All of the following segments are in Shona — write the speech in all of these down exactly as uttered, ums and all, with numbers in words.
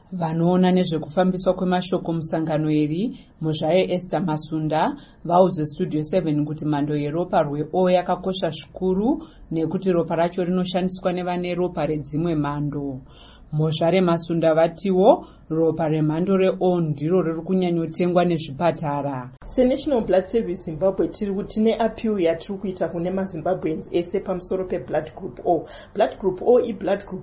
Vanoona nezvekufambiswa kwemashoko musangano iri, muzvaye Esther Masunda, vaudze Studio seven kuti mhando yeropa rwe-O yakakosha zvikuru nekuti ropa racho rinoshandiswa nevane ropa redzimwe mhando. Muzvare Masunda vatiwo ropa remhando re-O ndiro riri kunyanyotengwa nezvipatara. SeNational Blood Service Zimbabwe tiri kuti tine appeal yatiri kuita kune maZimbabweans ese pamusoro pe-blood group O. Blood group O i-blood group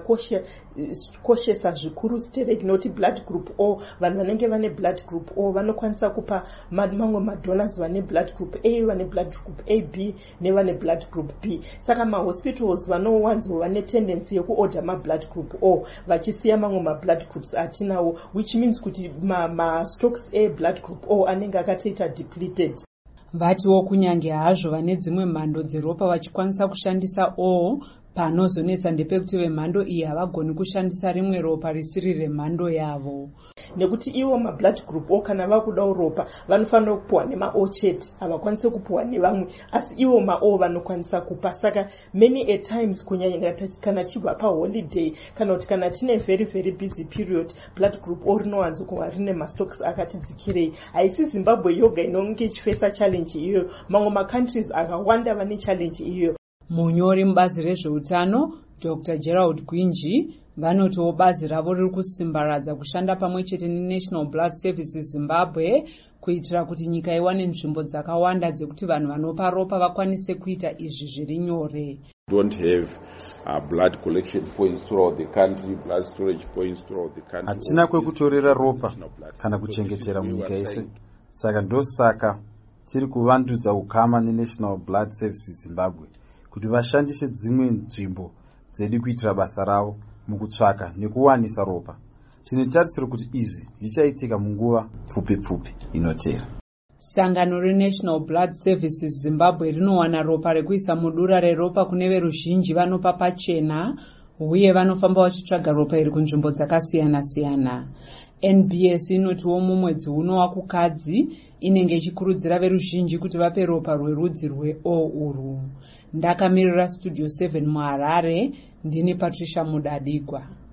rakakoshesa zvikuru sitereki noti blood group O, vanhu vanenge vane blood group O vanokwanisa kupa mamwe madonors vane blood group A, vane blood group A B nevane blood group B. Saka mahospitals vanowanzo vane tendency yekuorder ma-blood group O vachisiya mamwe ma-blood groups atinawo, which means kuti ma-stocks ma e-blood group O anenge akatoita depleted. Vatiwo kunyange hazvo vane dzimwe mhando dzeropa vachikwanisa kushandisa O, panozonetsa ndepekuti vemhando iyi havagoni kushandisa rimwe ropa risiri remhando yavo. Nekuti iwo ma-blood group O kana vakudawo ropa vanofanira kupuwa nema-O chete, havakwanisi kupuwa nevamwe, asi iwo ma-O vanokwanisa kupa. Saka many a times kunyanya kana chibva paholiday kana kuti kana tine very very busy period, blood group O rinowanzo kuva rine mastocks akati dzikirei. Haisi Zimbabwe yoga inonge ichifesa challenge iyoyo, mamwe ma-countries akawanda vane challenge iyoyo. Munyori mubazi rezveutano Doctor Gerald Gwinji vanotiwo bazi ravo riri kusimbaradza kushanda pamwe chete neNational Blood Services Zimbabwe kuitira kuti nyika iwane nzvimbo dzakawanda dzekuti vanhu vanopa ropa vakwanise kuita izvi zviri nyore. Don't have uh, blood collection points throughout the country, blood storage points throughout the country. Hatina kwekutorera ropa kana kuchengetera munyika yese. Saka ndosaka tiri kuvandudza ukama neNational Blood Services Zimbabwe kuti vashandise dzimwe nzvimbo dzedu kuitira basa ravo mukutsvaka nekuwanisa ropa. Tinotarisira kuti izvi zvichaitika munguva pfupi pfupi inotera. Sangano reNational Blood Services Zimbabwe rinowana ropa rekuisa mudura reropa kune veruzhinji vanopa pachena uye vanofamba vachitsvaga ropa iri kunzvimbo dzakasiyana siyana. N B S inotiwo mumwedzi uno wakukadzi inenge ichikurudzira veruzhinji kuti vape ropa rwerudzi rwe-O urwu. Ndakamirira Studio seven muHarare, ndini Patricia Mudadigwa.